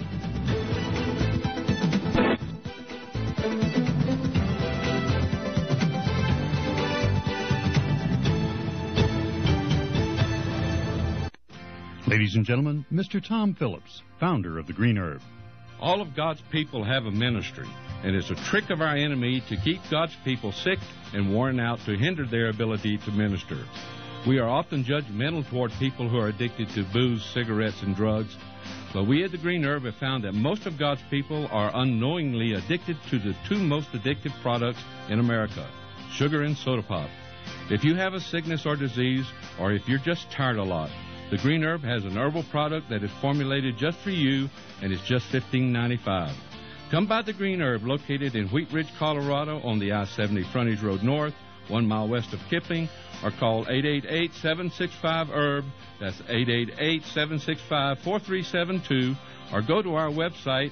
Ladies and gentlemen, Mr. Tom Phillips, founder of the Green Herb. All of God's people have a ministry, and it's a trick of our enemy to keep God's people sick and worn out to hinder their ability to minister. We are often judgmental toward people who are addicted to booze, cigarettes, and drugs, but we at the Green Herb have found that most of God's people are unknowingly addicted to the two most addictive products in America, sugar and soda pop. If you have a sickness or disease, or if you're just tired a lot, the Green Herb has an herbal product that is formulated just for you, and it's just $15.95. Come by the Green Herb, located in Wheat Ridge, Colorado, on the I-70 Frontage Road North, 1 mile west of Kipping, or call 888-765-HERB. That's 888-765-4372, or go to our website,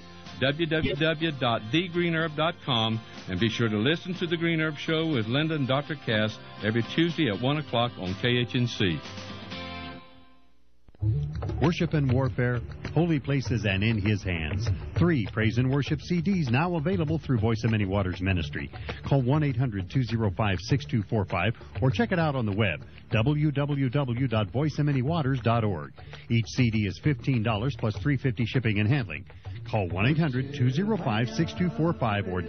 www.thegreenherb.com, and be sure to listen to The Green Herb Show with Linda and Dr. Cass every Tuesday at 1 o'clock on KHNC. Worship and Warfare, Holy Places and In His Hands. 3 praise and worship CDs now available through Voice of Many Waters Ministry. Call 1-800-205-6245 or check it out on the web, www.voiceofmanywaters.org. Each CD is $15 plus $3.50 shipping and handling. Call 1-800-205-6245 or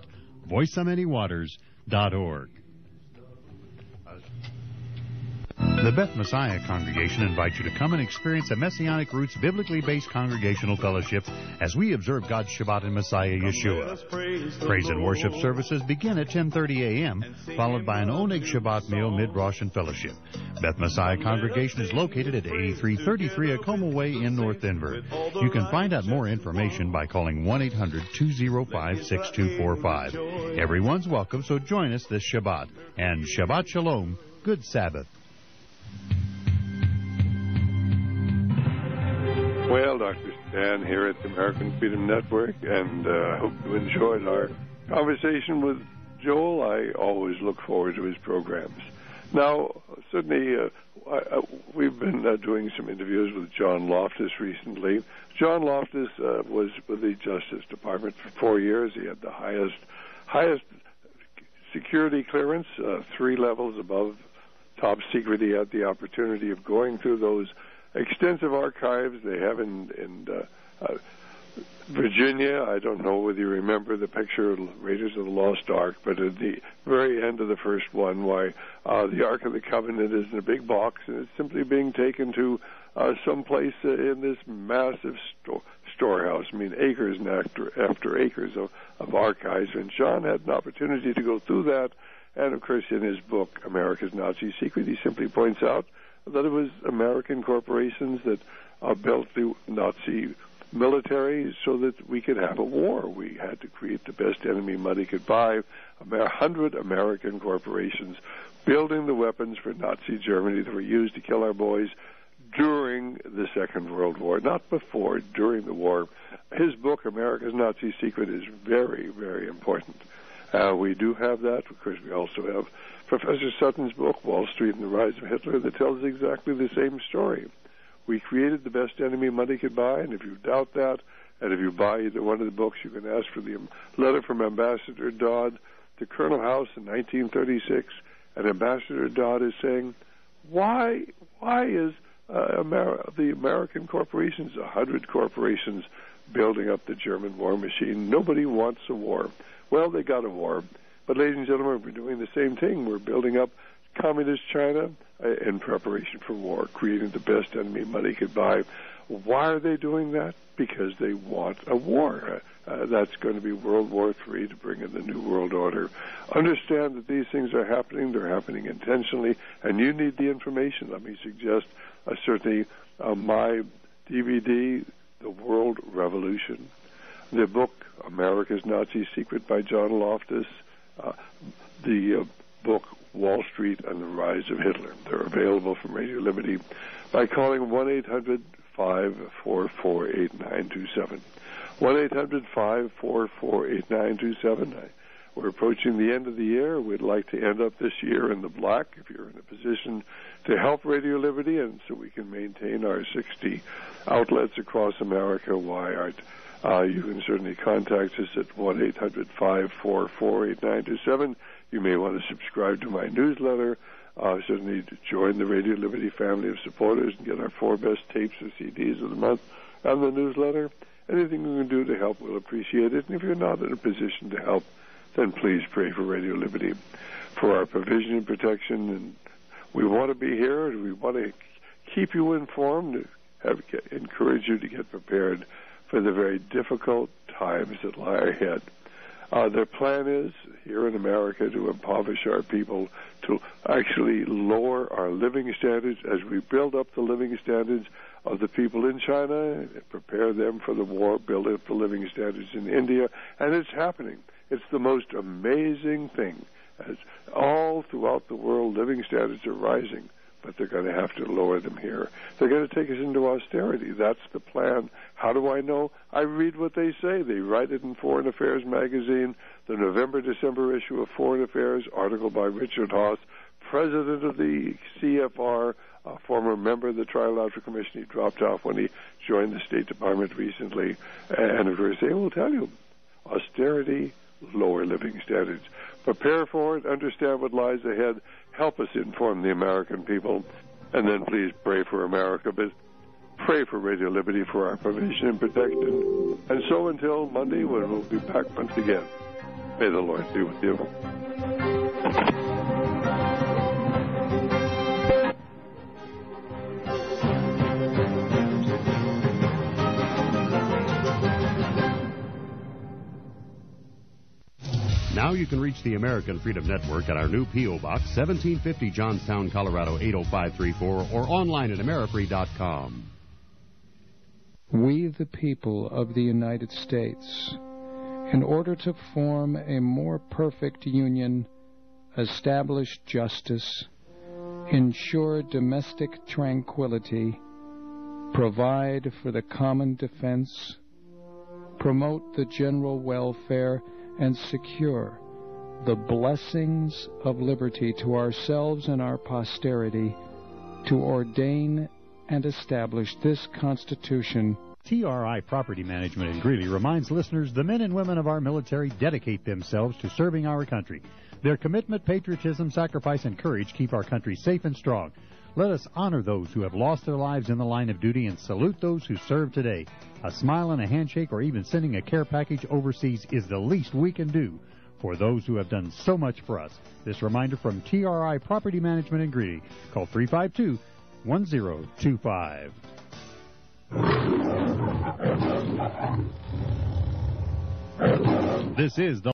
www.voiceofmanywaters.org. The Beth Messiah Congregation invites you to come and experience a Messianic Roots biblically based congregational fellowship as we observe God's Shabbat in Messiah Yeshua. Praise and worship services begin at 10:30 a.m., followed by an Oneg Shabbat meal, mid-Rosh and fellowship. Beth Messiah Congregation is located at 8333 Acoma Way in North Denver. You can find out more information by calling 1-800-205-6245. Everyone's welcome, so join us this Shabbat. And Shabbat Shalom, good Sabbath. Well, Dr. Stan here at the American Freedom Network, and I hope you enjoyed our conversation with Joel. I always look forward to his programs. Now, certainly, we've been doing some interviews with John Loftus recently. John Loftus was with the Justice Department for 4 years. He had the highest security clearance, 3 levels above top secret. He had the opportunity of going through those extensive archives they have in Virginia. I don't know whether you remember the picture of Raiders of the Lost Ark, but at the very end of the first one, the Ark of the Covenant is in a big box, and it's simply being taken to someplace in this massive storehouse. I mean, acres and after acres of archives. And John had an opportunity to go through that. And, of course, in his book, America's Nazi Secret, he simply points out that it was American corporations that built the Nazi military so that we could have a war. We had to create the best enemy money could buy. 100 American corporations building the weapons for Nazi Germany that were used to kill our boys during the Second World War, not before, during the war. His book, America's Nazi Secret, is very, very important. We do have that. Of course, we also have Professor Sutton's book, Wall Street and the Rise of Hitler, that tells exactly the same story. We created the best enemy money could buy, and if you doubt that, and if you buy either one of the books, you can ask for the letter from Ambassador Dodd to Colonel House in 1936, and Ambassador Dodd is saying, why is the American corporations, 100 corporations, building up the German war machine? Nobody wants a war. Well, they got a war. But, ladies and gentlemen, we're doing the same thing. We're building up communist China in preparation for war, creating the best enemy money could buy. Why are they doing that? Because they want a war. That's going to be World War III to bring in the New World Order. Understand that these things are happening. They're happening intentionally, and you need the information. Let me suggest certainly my DVD, The World Revolution, the book, America's Nazi Secret by John Loftus, the book, Wall Street and the Rise of Hitler. They're available from Radio Liberty by calling 1-800-544-8927. 1-800-544-8927. We're approaching the end of the year. We'd like to end up this year in the black. If you're in a position to help Radio Liberty and so we can maintain our 60 outlets across America, why aren't you can certainly contact us at 1-800-544-8927. You may want to subscribe to my newsletter, certainly to join the Radio Liberty family of supporters and get our 4 best tapes or CDs of the month and the newsletter. Anything we can do to help, we'll appreciate it. And if you're not in a position to help, then please pray for Radio Liberty, for our provision and protection. And we want to be here, and we want to keep you informed, encourage you to get prepared for the very difficult times that lie ahead. Their plan is, here in America, to impoverish our people, to actually lower our living standards as we build up the living standards of the people in China, prepare them for the war, build up the living standards in India, and it's happening. It's the most amazing thing. As all throughout the world, living standards are rising, but they're going to have to lower them here. They're going to take us into austerity. That's the plan. How do I know? I read what they say. They write it in Foreign Affairs magazine, the November-December issue of Foreign Affairs, article by Richard Haass, president of the CFR, a former member of the Trilateral Commission. He dropped off when he joined the State Department recently. And, of course, they will tell you, austerity, lower living standards. Prepare for it, understand what lies ahead, help us inform the American people, and then please pray for America, but pray for Radio Liberty for our provision and protection. And so until Monday, when we'll be back once again, may the Lord be with you. you can reach the American Freedom Network at our new P.O. Box, 1750 Johnstown, Colorado, 80534, or online at amerifree.com. We, the people of the United States, in order to form a more perfect union, establish justice, ensure domestic tranquility, provide for the common defense, promote the general welfare, and secure the blessings of liberty to ourselves and our posterity, to ordain and establish this Constitution. TRI Property Management in Greeley reminds listeners the men and women of our military dedicate themselves to serving our country. Their commitment, patriotism, sacrifice, and courage keep our country safe and strong. Let us honor those who have lost their lives in the line of duty and salute those who serve today. A smile and a handshake or even sending a care package overseas is the least we can do for those who have done so much for us. This reminder from TRI Property Management in Greeley. Call 352-1025. This is the